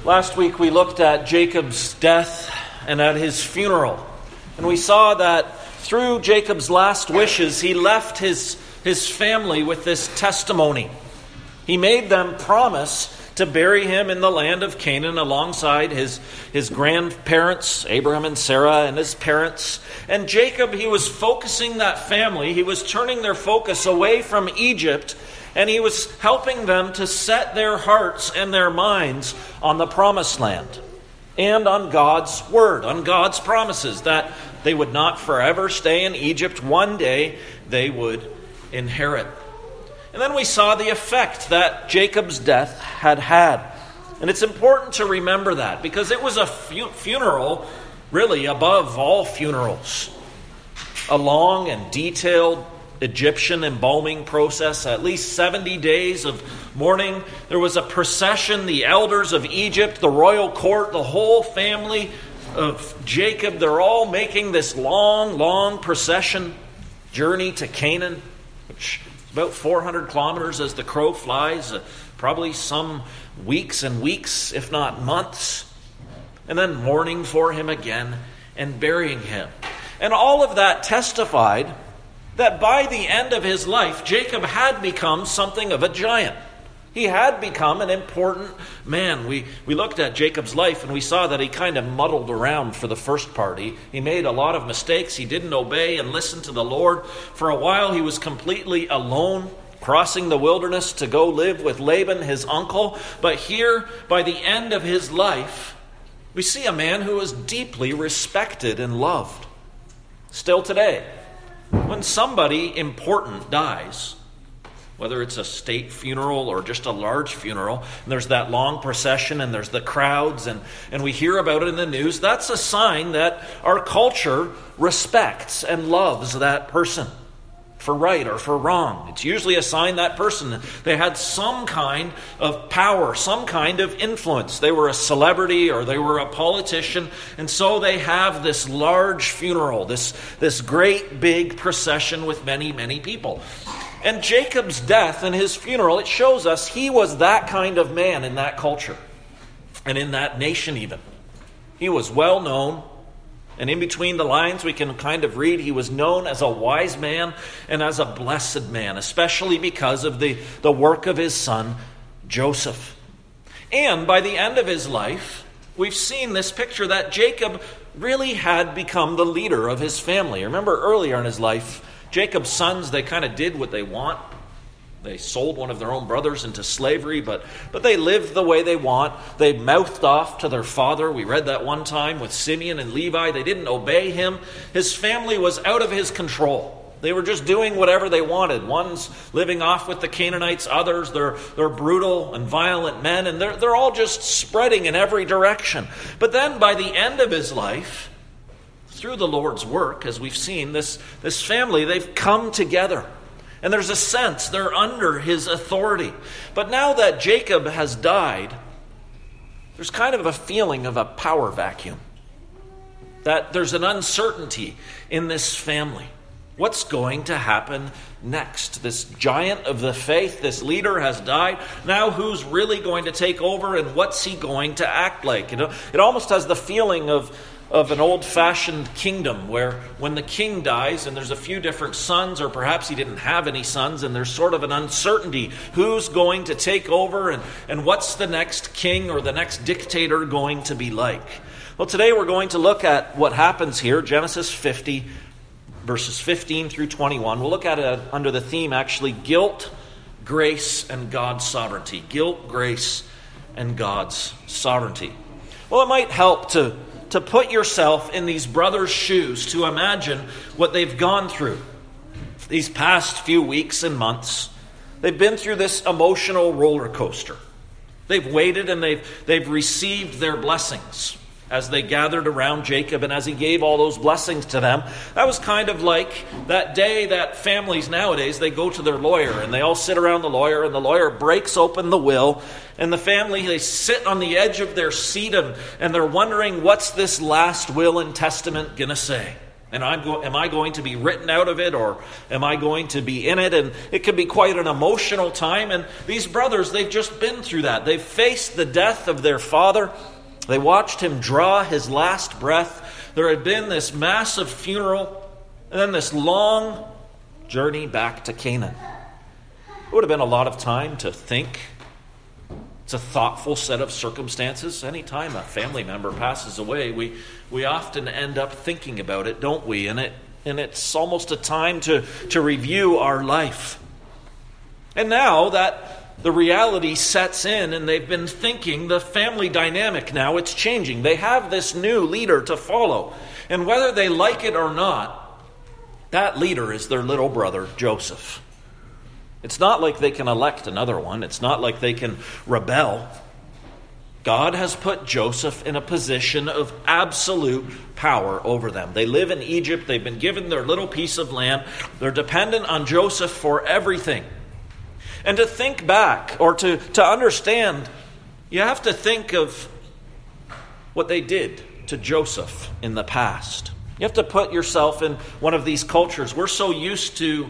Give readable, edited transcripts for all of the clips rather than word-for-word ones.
Last week we looked at Jacob's death and at his funeral. And we saw that through Jacob's last wishes, he left his family with this testimony. He made them promise to bury him in the land of Canaan alongside his grandparents, Abraham and Sarah, and his parents. And Jacob, he was focusing that family. He was turning their focus away from Egypt, and he was helping them to set their hearts and their minds on the promised land and on God's word, on God's promises, that they would not forever stay in Egypt. One day they would inherit. And then we saw the effect that Jacob's death had had. And it's important to remember that because it was a funeral really above all funerals. A long and detailed Egyptian embalming process, at least 70 days of mourning. There was a procession, the elders of Egypt, the royal court, the whole family of Jacob, they're all making this long procession journey to Canaan, which is about 400 kilometers as the crow flies, probably some weeks and weeks, if not months, and then mourning for him again and burying him. And all of that testified that by the end of his life, Jacob had become something of a giant. He had become an important man. We looked at Jacob's life and we saw that he kind of muddled around for the first part. He made a lot of mistakes. He didn't obey and listen to the Lord. For a while he was completely alone, crossing the wilderness to go live with Laban, his uncle. But here, by the end of his life, we see a man who was deeply respected and loved. Still today, when somebody important dies, whether it's a state funeral or just a large funeral, and there's that long procession and there's the crowds and we hear about it in the news, that's a sign that our culture respects and loves that person for right or for wrong. It's usually a sign that person, they had some kind of power, some kind of influence. They were a celebrity or they were a politician, and so they have this large funeral, this great big procession with many people. And Jacob's death and his funeral, it shows us he was that kind of man in that culture and in that nation even. He was well known. And in between the lines, we can kind of read he was known as a wise man and as a blessed man, especially because of the work of his son, Joseph. And by the end of his life, we've seen this picture that Jacob really had become the leader of his family. Remember earlier in his life, Jacob's sons, they kind of did what they want. They sold one of their own brothers into slavery, but they lived the way they want. They mouthed off to their father. We read that one time with Simeon and Levi. They didn't obey him. His family was out of his control. They were just doing whatever they wanted. One's living off with the Canaanites. Others, they're brutal and violent men, and they're all just spreading in every direction. But then by the end of his life, through the Lord's work, as we've seen, this family, they've come together. And there's a sense they're under his authority. But now that Jacob has died, there's kind of a feeling of a power vacuum. That there's an uncertainty in this family. What's going to happen next? This giant of the faith, this leader has died. Now who's really going to take over and what's he going to act like? It almost has the feeling of an old-fashioned kingdom where when the king dies and there's a few different sons, or perhaps he didn't have any sons, and there's sort of an uncertainty. Who's going to take over and what's the next king or the next dictator going to be like? Well, today we're going to look at what happens here, Genesis 50, verses 15 through 21. We'll look at it under the theme, actually, guilt, grace, and God's sovereignty. Guilt, grace, and God's sovereignty. Well, it might help to put yourself in these brothers' shoes, to imagine what they've gone through these past few weeks and months. They've been through this emotional roller coaster. They've waited and they've received their blessings as they gathered around Jacob and as he gave all those blessings to them. That was kind of like that day that families nowadays, they go to their lawyer and they all sit around the lawyer and the lawyer breaks open the will and the family, they sit on the edge of their seat and they're wondering, what's this last will and testament going to say? And am I going to be written out of it, or am I going to be in it? And it can be quite an emotional time. And these brothers, they've just been through that. They've faced the death of their father. They watched him draw his last breath. There had been this massive funeral, and then this long journey back to Canaan. It would have been a lot of time to think. It's a thoughtful set of circumstances. Anytime a family member passes away, we often end up thinking about it, don't we? And it's almost a time to review our life. And now that the reality sets in and they've been thinking, the family dynamic now, it's changing. They have this new leader to follow. And whether they like it or not, that leader is their little brother, Joseph. It's not like they can elect another one. It's not like they can rebel. God has put Joseph in a position of absolute power over them. They live in Egypt. They've been given their little piece of land. They're dependent on Joseph for everything. And to think back, or to understand, you have to think of what they did to Joseph in the past. You have to put yourself in one of these cultures. We're so used to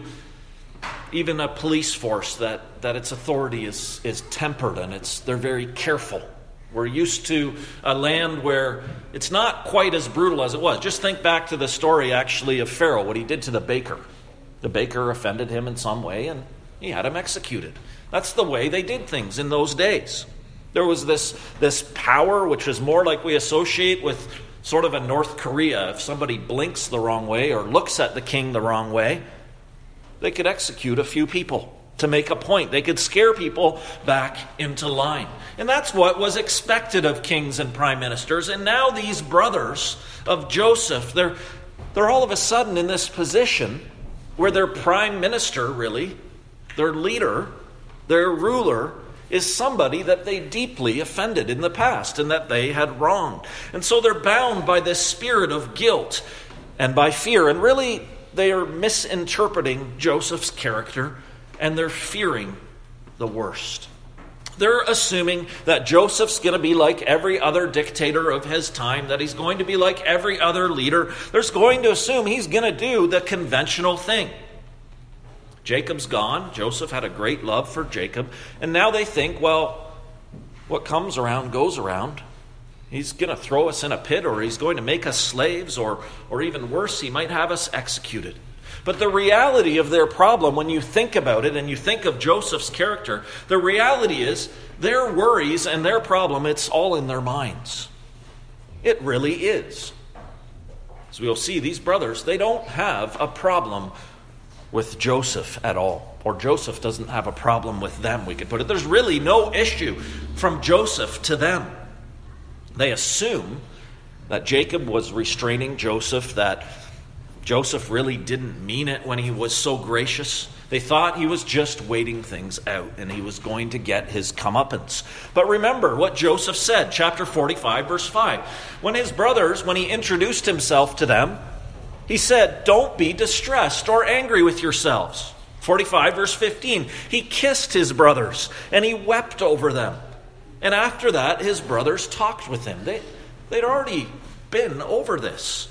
even a police force that its authority is tempered and they're very careful. We're used to a land where it's not quite as brutal as it was. Just think back to the story actually of Pharaoh, what he did to the baker. The baker offended him in some way and he had him executed. That's the way they did things in those days. There was this power which is more like we associate with sort of a North Korea. If somebody blinks the wrong way or looks at the king the wrong way, they could execute a few people to make a point. They could scare people back into line. And that's what was expected of kings and prime ministers. And now these brothers of Joseph, they're all of a sudden in this position where their prime minister, really, their leader, their ruler, is somebody that they deeply offended in the past and that they had wronged. And so they're bound by this spirit of guilt and by fear. And really, they are misinterpreting Joseph's character, and they're fearing the worst. They're assuming that Joseph's going to be like every other dictator of his time, that he's going to be like every other leader. They're going to assume he's going to do the conventional thing. Jacob's gone. Joseph had a great love for Jacob. And now they think, well, what comes around goes around. He's going to throw us in a pit, or he's going to make us slaves, or even worse, he might have us executed. But the reality of their problem, when you think about it and you think of Joseph's character, the reality is their worries and their problem, it's all in their minds. It really is. As we'll see, these brothers, they don't have a problem with Joseph at all. Or Joseph doesn't have a problem with them, we could put it. There's really no issue from Joseph to them. They assume that Jacob was restraining Joseph, that Joseph really didn't mean it when he was so gracious. They thought he was just waiting things out and he was going to get his comeuppance. But remember what Joseph said, chapter 45, verse 5. When his brothers, when he introduced himself to them, he said, "Don't be distressed or angry with yourselves." 45, verse 15. He kissed his brothers and he wept over them. And after that, his brothers talked with him. They'd already been over this.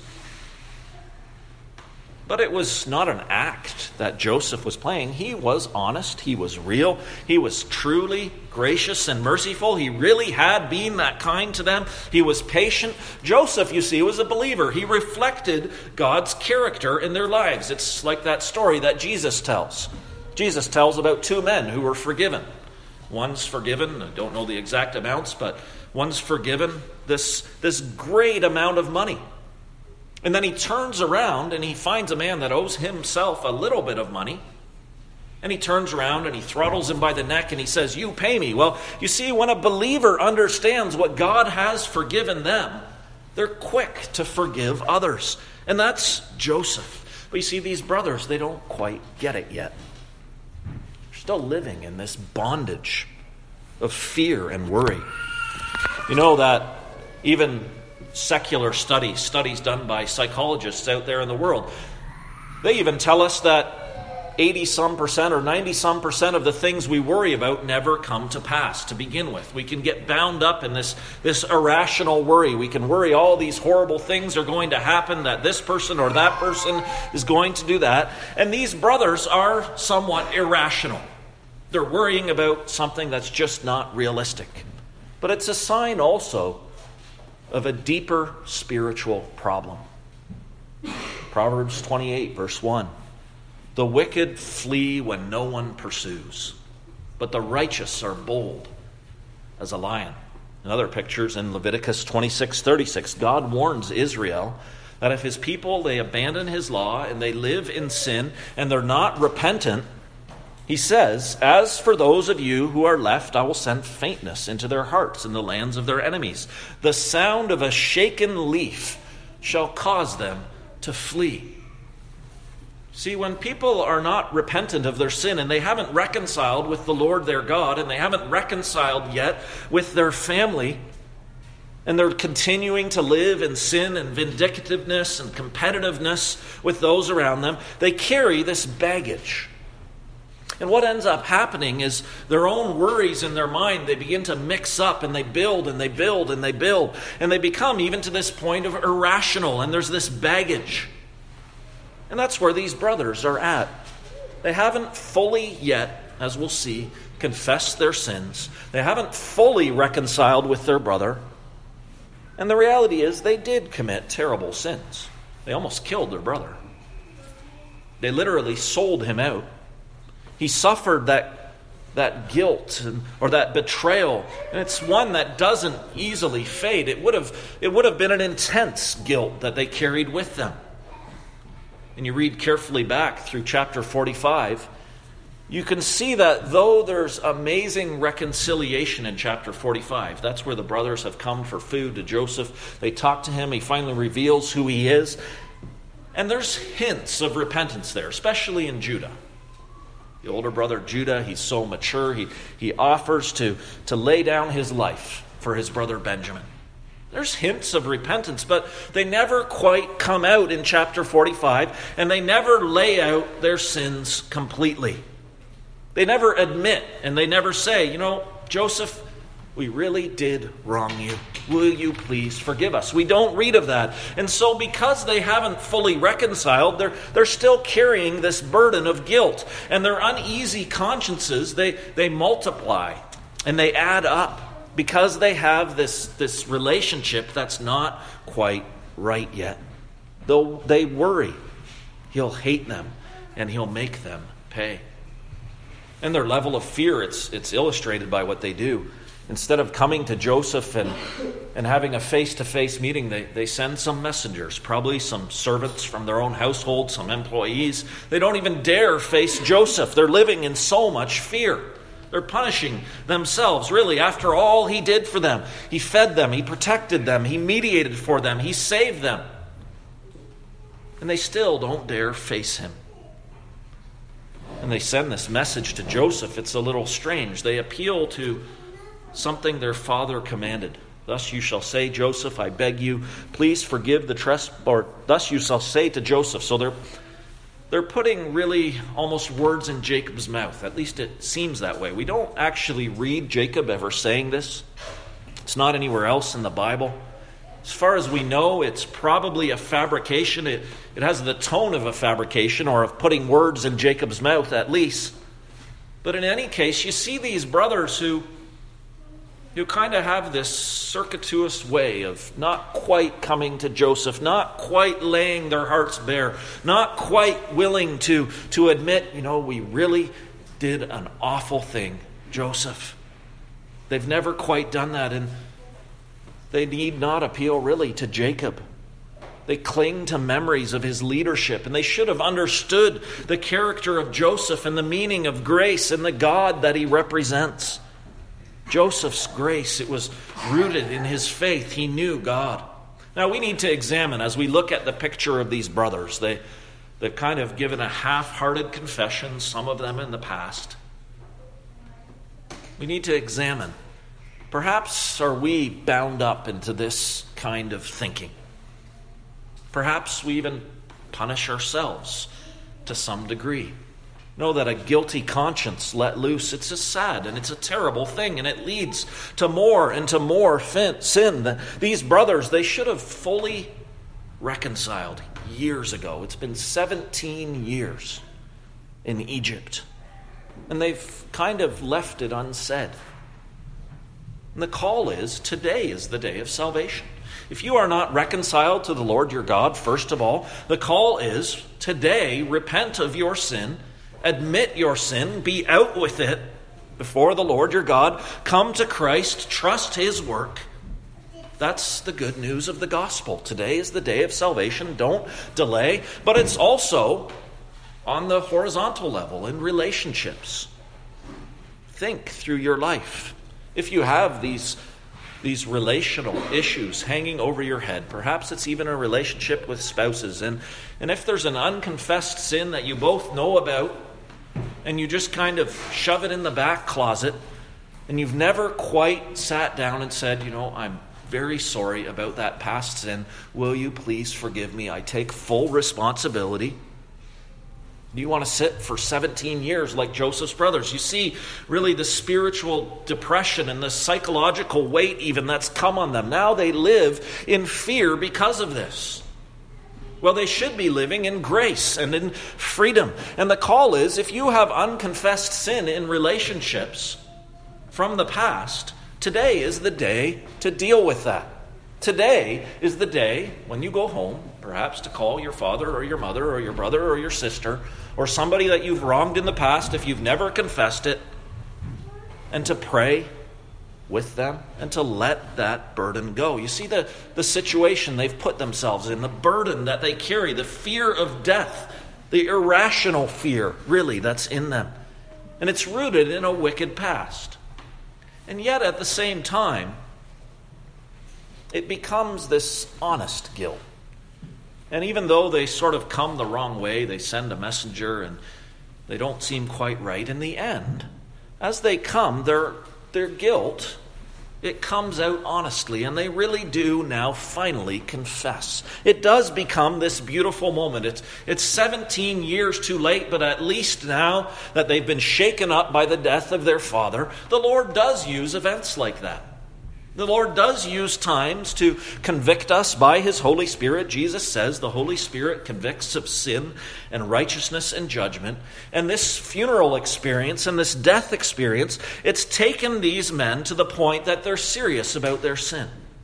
But it was not an act that Joseph was playing. He was honest. He was real. He was truly gracious and merciful. He really had been that kind to them. He was patient. Joseph, you see, was a believer. He reflected God's character in their lives. It's like that story that Jesus tells. Jesus tells about two men who were forgiven. One's forgiven, I don't know the exact amounts, but one's forgiven this great amount of money. And then he turns around and he finds a man that owes himself a little bit of money. And he turns around and he throttles him by the neck and he says, "You pay me." Well, you see, when a believer understands what God has forgiven them, they're quick to forgive others. And that's Joseph. But you see, these brothers, they don't quite get it yet. Still living in this bondage of fear and worry. You know that even secular studies done by psychologists out there in the world, they even tell us that 80-some% or 90-some% of the things we worry about never come to pass to begin with. We can get bound up in this irrational worry. We can worry all these horrible things are going to happen, that this person or that person is going to do that. And these brothers are somewhat irrational. They're worrying about something that's just not realistic. But it's a sign also of a deeper spiritual problem. Proverbs 28, verse 1. The wicked flee when no one pursues, but the righteous are bold as a lion. In other pictures in Leviticus 26:36, God warns Israel that if his people, they abandon his law and they live in sin and they're not repentant, he says, as for those of you who are left, I will send faintness into their hearts in the lands of their enemies. The sound of a shaken leaf shall cause them to flee. See, when people are not repentant of their sin and they haven't reconciled with the Lord their God and they haven't reconciled yet with their family and they're continuing to live in sin and vindictiveness and competitiveness with those around them, they carry this baggage. And what ends up happening is their own worries in their mind, they begin to mix up and they build and they build and they build. And they become even to this point of irrational, and there's this baggage. And that's where these brothers are at. They haven't fully yet, as we'll see, confessed their sins. They haven't fully reconciled with their brother. And the reality is they did commit terrible sins. They almost killed their brother. They literally sold him out. He suffered that guilt or that betrayal, and it's one that doesn't easily fade. It would have been an intense guilt that they carried with them. And you read carefully back through chapter 45, you can see that though there's amazing reconciliation in chapter 45, that's where the brothers have come for food to Joseph. They talk to him. He finally reveals who he is. And there's hints of repentance there, especially in Judah. The older brother, Judah, he's so mature. He offers to lay down his life for his brother Benjamin. There's hints of repentance, but they never quite come out in chapter 45, and they never lay out their sins completely. They never admit, and they never say, Joseph, we really did wrong you. Will you please forgive us? We don't read of that. And so because they haven't fully reconciled, they're still carrying this burden of guilt. And their uneasy consciences, they multiply and they add up because they have this relationship that's not quite right yet. Though they worry, he'll hate them and he'll make them pay. And their level of fear, it's illustrated by what they do. Instead of coming to Joseph and having a face-to-face meeting, they send some messengers, probably some servants from their own household, some employees. They don't even dare face Joseph. They're living in so much fear. They're punishing themselves, really, after all he did for them. He fed them, he protected them, he mediated for them, he saved them. And they still don't dare face him. And they send this message to Joseph. It's a little strange. They appeal to something their father commanded. Thus you shall say, Joseph, I beg you, please forgive the trespass. Or thus you shall say to Joseph. So they're putting really almost words in Jacob's mouth. At least it seems that way. We don't actually read Jacob ever saying this. It's not anywhere else in the Bible. As far as we know, it's probably a fabrication. It has the tone of a fabrication or of putting words in Jacob's mouth at least. But in any case, you see these brothers who kind of have this circuitous way of not quite coming to Joseph, not quite laying their hearts bare, not quite willing to admit, we really did an awful thing, Joseph. They've never quite done that, and they need not appeal really to Jacob. They cling to memories of his leadership, and they should have understood the character of Joseph and the meaning of grace and the God that he represents. Joseph's grace, it was rooted in his faith. He knew God. Now we need to examine, as we look at the picture of these brothers, they've kind of given a half-hearted confession, some of them in the past. We need to examine. Perhaps are we bound up into this kind of thinking? Perhaps we even punish ourselves to some degree. Know that a guilty conscience let loose, it's a sad and it's a terrible thing, and it leads to more and to more sin. These brothers, they should have fully reconciled years ago. It's been 17 years in Egypt, and they've kind of left it unsaid. And the call is, today is the day of salvation. If you are not reconciled to the Lord your God, first of all, the call is, today, repent of your sin, admit your sin, be out with it before the Lord your God, come to Christ, trust his work. That's the good news of the gospel. Today is the day of salvation. Don't delay. But it's also on the horizontal level in relationships. Think through your life. If you have these relational issues hanging over your head, perhaps it's even a relationship with spouses, and if there's an unconfessed sin that you both know about, and you just kind of shove it in the back closet, and you've never quite sat down and said, I'm very sorry about that past sin. Will you please forgive me? I take full responsibility. Do you want to sit for 17 years like Joseph's brothers? You see really the spiritual depression and the psychological weight even that's come on them. Now they live in fear because of this. Well, they should be living in grace and in freedom. And the call is, if you have unconfessed sin in relationships from the past, today is the day to deal with that. Today is the day when you go home, perhaps to call your father or your mother or your brother or your sister or somebody that you've wronged in the past if you've never confessed it, and to pray with them and to let that burden go. You see the situation they've put themselves in, the burden that they carry, the fear of death, the irrational fear, really, that's in them. And it's rooted in a wicked past. And yet at the same time, it becomes this honest guilt. And even though they sort of come the wrong way, they send a messenger and they don't seem quite right, in the end, as they come, their guilt, it comes out honestly, and they really do now finally confess. It does become this beautiful moment. It's 17 years too late, but at least now that they've been shaken up by the death of their father, the Lord does use events like that. The Lord does use times to convict us by his Holy Spirit. Jesus says the Holy Spirit convicts of sin and righteousness and judgment. And this funeral experience and this death experience, it's taken these men to the point that they're serious about their sin.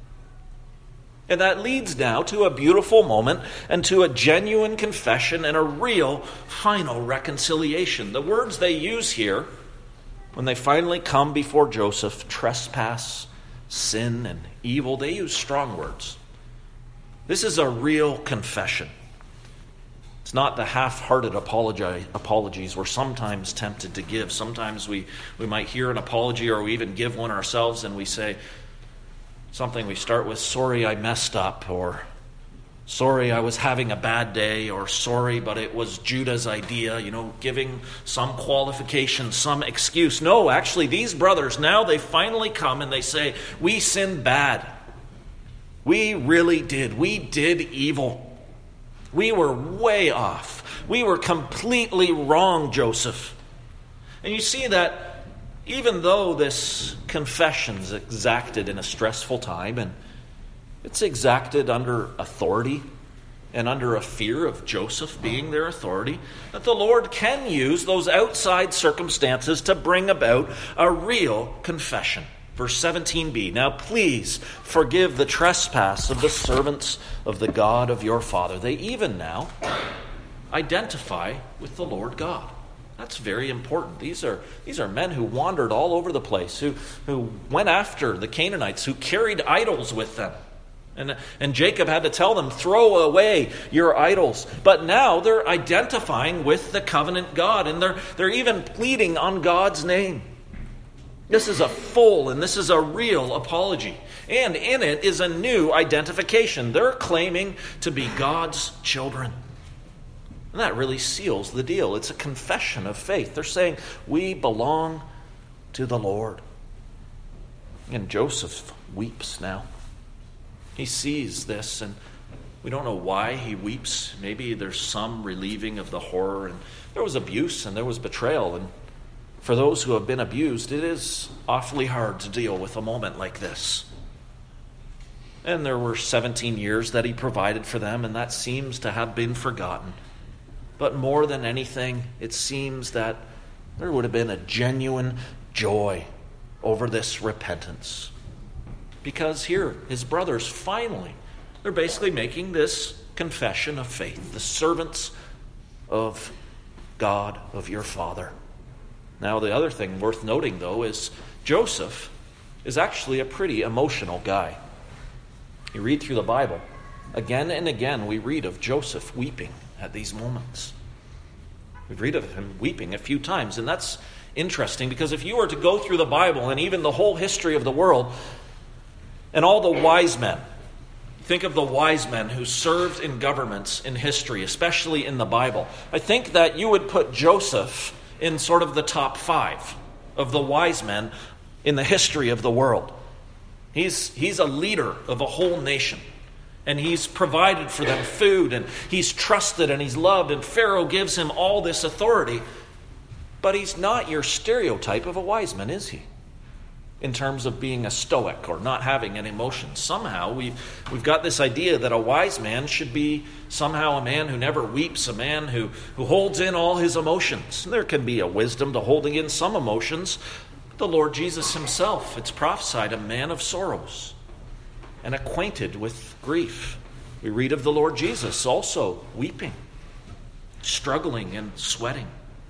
And that leads now to a beautiful moment and to a genuine confession and a real final reconciliation. The words they use here, when they finally come before Joseph, trespass, sin, and evil, they use strong words. This is a real confession. It's not the half-hearted apologies we're sometimes tempted to give. Sometimes we might hear an apology, or we even give one ourselves, and we say something. We start with, sorry I messed up, or sorry I was having a bad day, or sorry but it was Judah's idea, giving some qualification, some excuse. No, actually these brothers, now they finally come and they say, we sinned bad. We really did. We did evil. We were way off. We were completely wrong, Joseph. And you see that even though this confession is exacted in a stressful time, and it's exacted under authority and under a fear of Joseph being their authority, that the Lord can use those outside circumstances to bring about a real confession. Verse 17b, now please forgive the trespass of the servants of the God of your father. They even now identify with the Lord God. That's very important. These are men who wandered all over the place, who went after the Canaanites, who carried idols with them. And Jacob had to tell them, throw away your idols. But now they're identifying with the covenant God, and they're even pleading on God's name. This is a full and this is a real apology. And in it is a new identification. They're claiming to be God's children. And that really seals the deal. It's a confession of faith. They're saying, we belong to the Lord. And Joseph weeps now. He sees this, and We don't know why he weeps. Maybe there's some relieving of the horror. And there was abuse and there was betrayal. And for those who have been abused, it is awfully hard to deal with a moment like this. And there were 17 years that he provided for them, and that seems to have been forgotten. But more than anything, it seems that there would have been a genuine joy over this repentance. Because here, his brothers finally, they're basically making this confession of faith. The servants of God, of your Father. Now, the other thing worth noting, though, is Joseph is actually a pretty emotional guy. You read through the Bible, again and again we read of Joseph weeping at these moments. We read of him weeping a few times, and that's interesting because if you were to go through the Bible and even the whole history of the world and all the wise men, think of the wise men who served in governments in history, especially in the Bible. I think that you would put Joseph in sort of the top 5 of the wise men in the history of the world. He's a leader of a whole nation. And he's provided for them food. And he's trusted and he's loved. And Pharaoh gives him all this authority. But he's not your stereotype of a wise man, is he? In terms of being a stoic or not having an emotion. Somehow we've got this idea that a wise man should be somehow a man who never weeps. A man who holds in all his emotions. There can be a wisdom to holding in some emotions. The Lord Jesus himself, it's prophesied, a man of sorrows and acquainted with grief. We read of the Lord Jesus also weeping, struggling and sweating.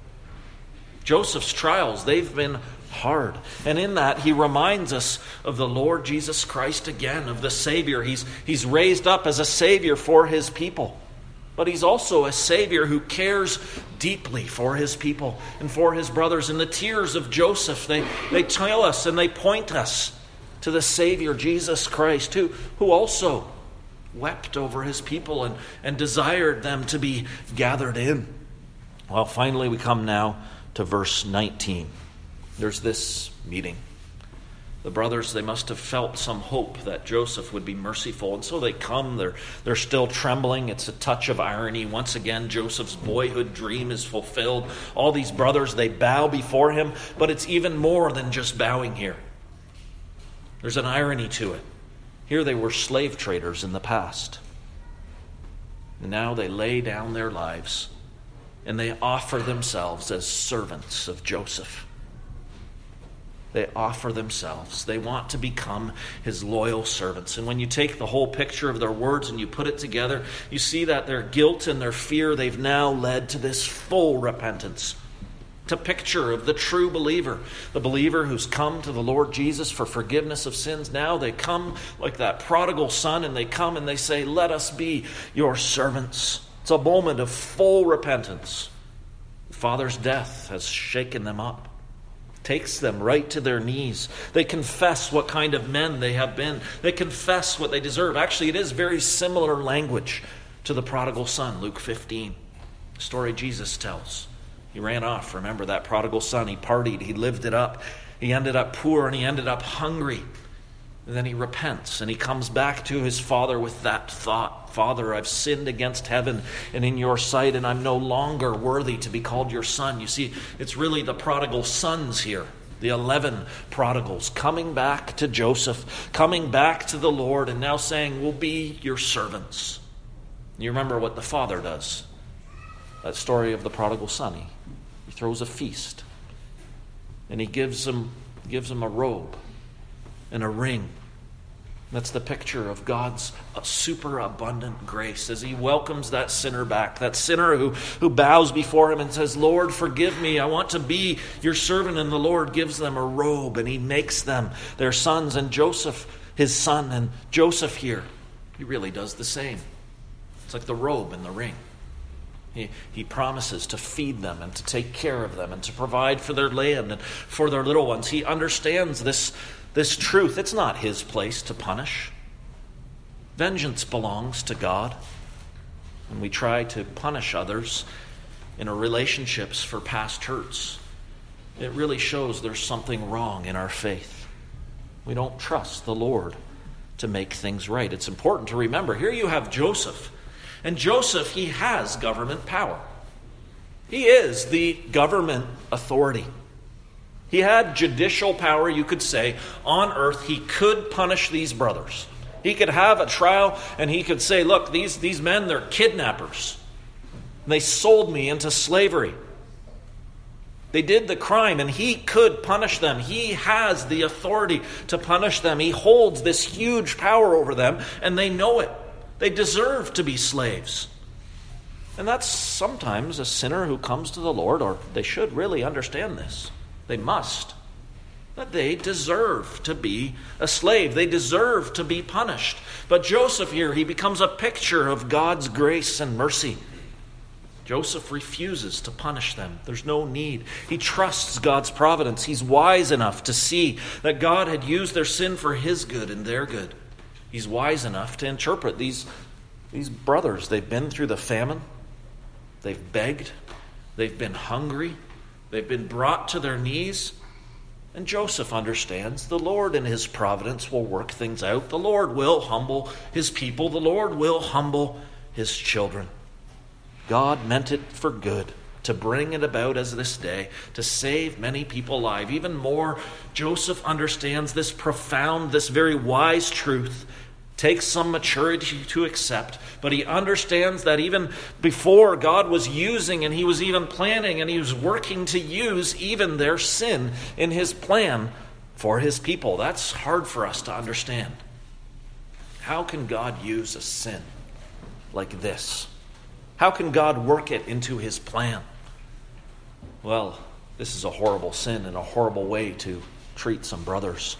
Joseph's trials, they've been hard. And in that, he reminds us of the Lord Jesus Christ again, of the Savior. He's raised up as a Savior for his people. But he's also a Savior who cares deeply for his people and for his brothers. And the tears of Joseph, they tell us and they point us to the Savior, Jesus Christ, who also wept over his people and desired them to be gathered in. Well, finally we come now to verse 19. There's this meeting. The brothers, they must have felt some hope that Joseph would be merciful. And so they come, they're still trembling. It's a touch of irony. Once again, Joseph's boyhood dream is fulfilled. All these brothers, they bow before him. But it's even more than just bowing here. There's an irony to it. Here they were slave traders in the past. And now they lay down their lives. And they offer themselves as servants of Joseph. They offer themselves. They want to become his loyal servants. And when you take the whole picture of their words and you put it together, you see that their guilt and their fear, they've now led to this full repentance. It's a picture of the true believer, the believer who's come to the Lord Jesus for forgiveness of sins. Now they come like that prodigal son, and they come and they say, "Let us be your servants." It's a moment of full repentance. The Father's death has shaken them up. Takes them right to their knees. They confess what kind of men they have been. They confess what they deserve. Actually, it is very similar language to the prodigal son, Luke 15. The story Jesus tells. He ran off. Remember that prodigal son. He partied. He lived it up. He ended up poor and he ended up hungry. And then he repents and he comes back to his father with that thought. "Father, I've sinned against heaven and in your sight, and I'm no longer worthy to be called your son." You see, it's really the prodigal sons here, the 11 prodigals, coming back to Joseph, coming back to the Lord, and now saying, "We'll be your servants." You remember what the father does. That story of the prodigal son. He throws a feast, and he gives him a robe and a ring. That's the picture of God's superabundant grace as he welcomes that sinner back, that sinner who bows before him and says, "Lord, forgive me. I want to be your servant." And the Lord gives them a robe and he makes them their sons. And Joseph, his son, and Joseph here, he really does the same. It's like the robe and the ring. He promises to feed them and to take care of them and to provide for their land and for their little ones. He understands this truth. It's not his place to punish. Vengeance belongs to God. When we try to punish others in our relationships for past hurts, it really shows there's something wrong in our faith. We don't trust the Lord to make things right. It's important to remember, here you have Joseph. And Joseph, he has government power. He is the government authority. He had judicial power, you could say, on earth. He could punish these brothers. He could have a trial and he could say, look, these men, they're kidnappers. They sold me into slavery. They did the crime and he could punish them. He has the authority to punish them. He holds this huge power over them and they know it. They deserve to be slaves. And that's sometimes a sinner who comes to the Lord, or they should really understand this. They must. That they deserve to be a slave. They deserve to be punished. But Joseph here, he becomes a picture of God's grace and mercy. Joseph refuses to punish them. There's no need. He trusts God's providence. He's wise enough to see that God had used their sin for his good and their good. He's wise enough to interpret these brothers. They've been through the famine. They've begged. They've been hungry. They've been brought to their knees. And Joseph understands the Lord in his providence will work things out. The Lord will humble his people. The Lord will humble his children. God meant it for good, to bring it about as this day, to save many people alive. Even more, Joseph understands this profound, this very wise truth. Takes some maturity to accept, but he understands that even before God was using and he was even planning and he was working to use even their sin in his plan for his people. That's hard for us to understand. How can God use a sin like this? How can God work it into his plan? Well, this is a horrible sin and a horrible way to treat some brothers.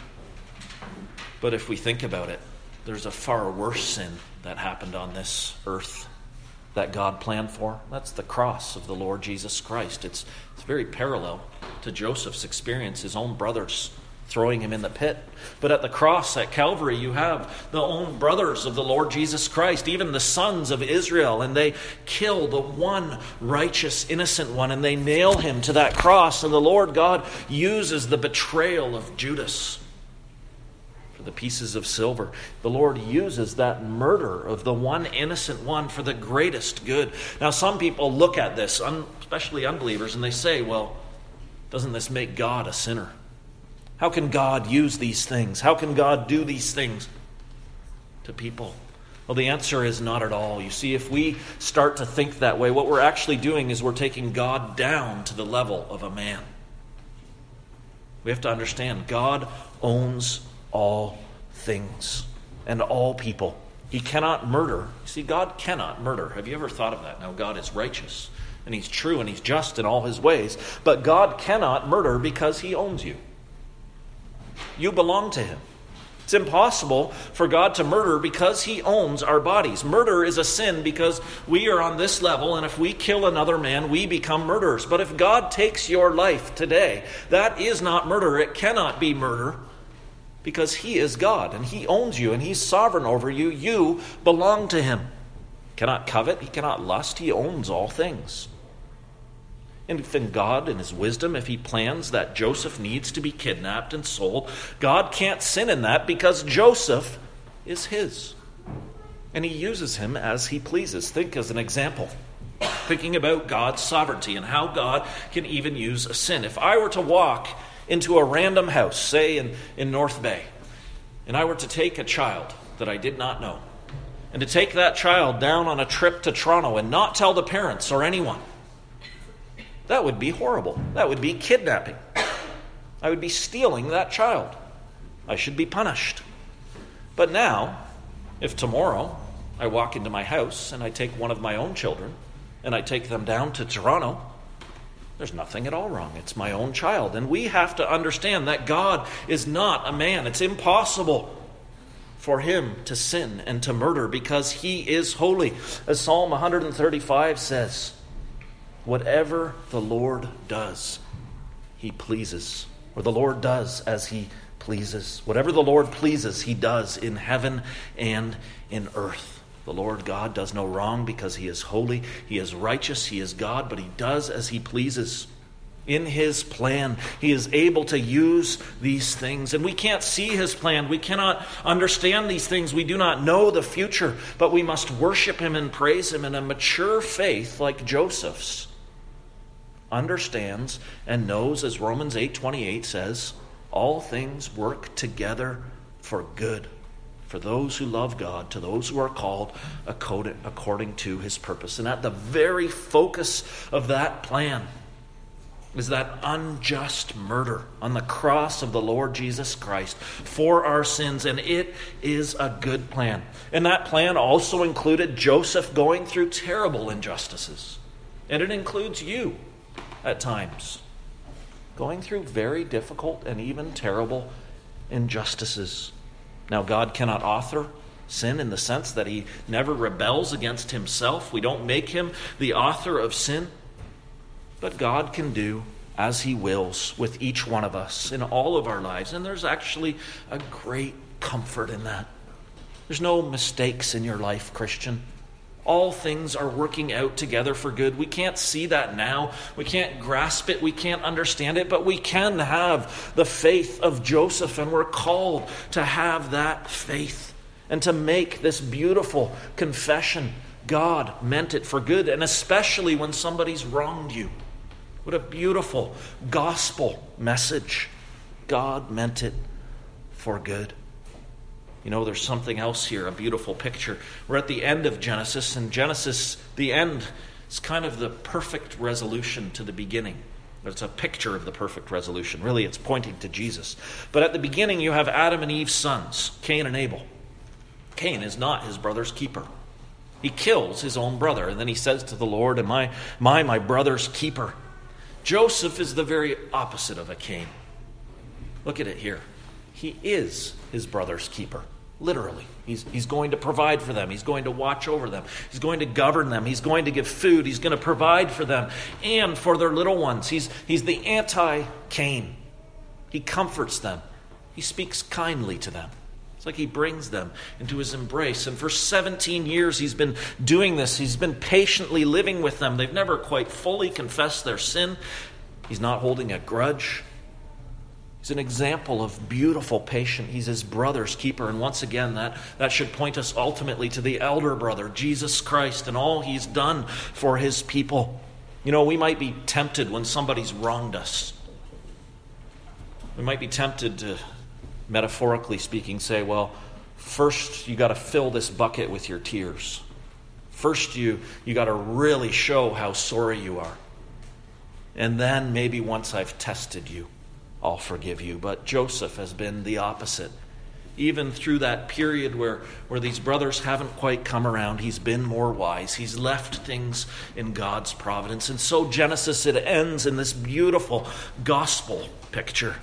But if we think about it, there's a far worse sin that happened on this earth that God planned for. That's the cross of the Lord Jesus Christ. It's very parallel to Joseph's experience, his own brothers throwing him in the pit. But at the cross at Calvary, you have the own brothers of the Lord Jesus Christ, even the sons of Israel, and they kill the one righteous, innocent one, and they nail him to that cross. And the Lord God uses the betrayal of Judas for the pieces of silver. The Lord uses that murder of the one innocent one for the greatest good. Now, some people look at this, especially unbelievers, and they say, well, doesn't this make God a sinner? How can God use these things? How can God do these things to people? Well, the answer is not at all. You see, if we start to think that way, what we're actually doing is we're taking God down to the level of a man. We have to understand God owns all things and all people. He cannot murder. You see, God cannot murder. Have you ever thought of that? Now, God is righteous and he's true and he's just in all his ways, but God cannot murder because he owns you. You belong to him. It's impossible for God to murder because he owns our bodies. Murder is a sin because we are on this level, and if we kill another man, we become murderers. But if God takes your life today, that is not murder. It cannot be murder because he is God, and he owns you, and he's sovereign over you. You belong to him. He cannot covet. He cannot lust. He owns all things. And if in God, in his wisdom, if he plans that Joseph needs to be kidnapped and sold, God can't sin in that because Joseph is his. And he uses him as he pleases. Think as an example, thinking about God's sovereignty and how God can even use a sin. If I were to walk into a random house, say in North Bay, and I were to take a child that I did not know, and to take that child down on a trip to Toronto and not tell the parents or anyone, that would be horrible. That would be kidnapping. I would be stealing that child. I should be punished. But now, if tomorrow I walk into my house and I take one of my own children and I take them down to Toronto, there's nothing at all wrong. It's my own child. And we have to understand that God is not a man. It's impossible for him to sin and to murder because he is holy. As Psalm 135 says, whatever the Lord does, he pleases. Or the Lord does as he pleases. Whatever the Lord pleases, he does in heaven and in earth. The Lord God does no wrong because he is holy. He is righteous. He is God, but he does as he pleases. In his plan, he is able to use these things. And we can't see his plan. We cannot understand these things. We do not know the future. But we must worship him and praise him in a mature faith like Joseph's. Understands and knows, as Romans 8:28 says, all things work together for good, for those who love God, to those who are called according to his purpose. And at the very focus of that plan is that unjust murder on the cross of the Lord Jesus Christ for our sins. And it is a good plan. And that plan also included Joseph going through terrible injustices. And it includes you at times, going through very difficult and even terrible injustices. Now, God cannot author sin in the sense that he never rebels against himself. We don't make him the author of sin. But God can do as he wills with each one of us in all of our lives. And there's actually a great comfort in that. There's no mistakes in your life, Christian. All things are working out together for good. We can't see that now. We can't grasp it. We can't understand it. But we can have the faith of Joseph. And we're called to have that faith and to make this beautiful confession. God meant it for good. And especially when somebody's wronged you. What a beautiful gospel message. God meant it for good. You know, there's something else here, a beautiful picture. We're at the end of Genesis, and Genesis, the end, is kind of the perfect resolution to the beginning. It's a picture of the perfect resolution. Really, it's pointing to Jesus. But at the beginning, you have Adam and Eve's sons, Cain and Abel. Cain is not his brother's keeper. He kills his own brother, and then he says to the Lord, "Am I my brother's keeper?" Joseph is the very opposite of a Cain. Look at it here. He is his brother's keeper, literally. He's going to provide for them. He's going to watch over them. He's going to govern them. He's going to give food. He's going to provide for them and for their little ones. He's the anti-Cain. He comforts them. He speaks kindly to them. It's like he brings them into his embrace. And for 17 years he's been doing this. He's been patiently living with them. They've never quite fully confessed their sin. He's not holding a grudge. He's an example of beautiful patience. He's his brother's keeper. And once again, that should point us ultimately to the elder brother, Jesus Christ, and all he's done for his people. You know, we might be tempted when somebody's wronged us. We might be tempted to, metaphorically speaking, say, well, first you got to fill this bucket with your tears. First you got to really show how sorry you are. And then maybe once I've tested you, I'll forgive you. But Joseph has been the opposite. Even through that period where these brothers haven't quite come around, he's been more wise. He's left things in God's providence. And so Genesis, it ends in this beautiful gospel picture.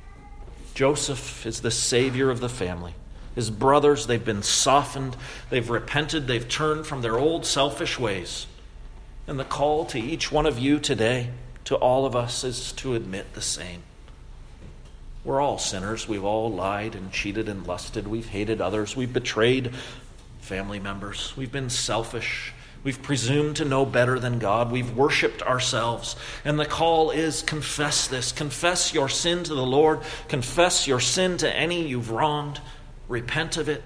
Joseph is the savior of the family. His brothers, they've been softened, they've repented, they've turned from their old selfish ways. And the call to each one of you today, to all of us, is to admit the same. We're all sinners. We've all lied and cheated and lusted. We've hated others. We've betrayed family members. We've been selfish. We've presumed to know better than God. We've worshipped ourselves. And the call is, confess this. Confess your sin to the Lord. Confess your sin to any you've wronged. Repent of it.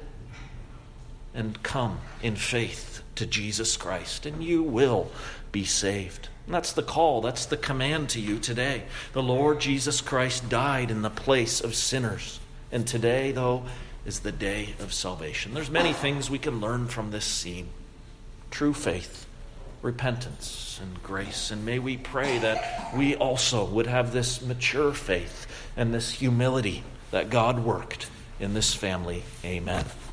And come in faith to Jesus Christ. And you will be saved. And that's the call. That's the command to you today. The Lord Jesus Christ died in the place of sinners. And today, though, is the day of salvation. There's many things we can learn from this scene. True faith, repentance, and grace. And may we pray that we also would have this mature faith and this humility that God worked in this family. Amen.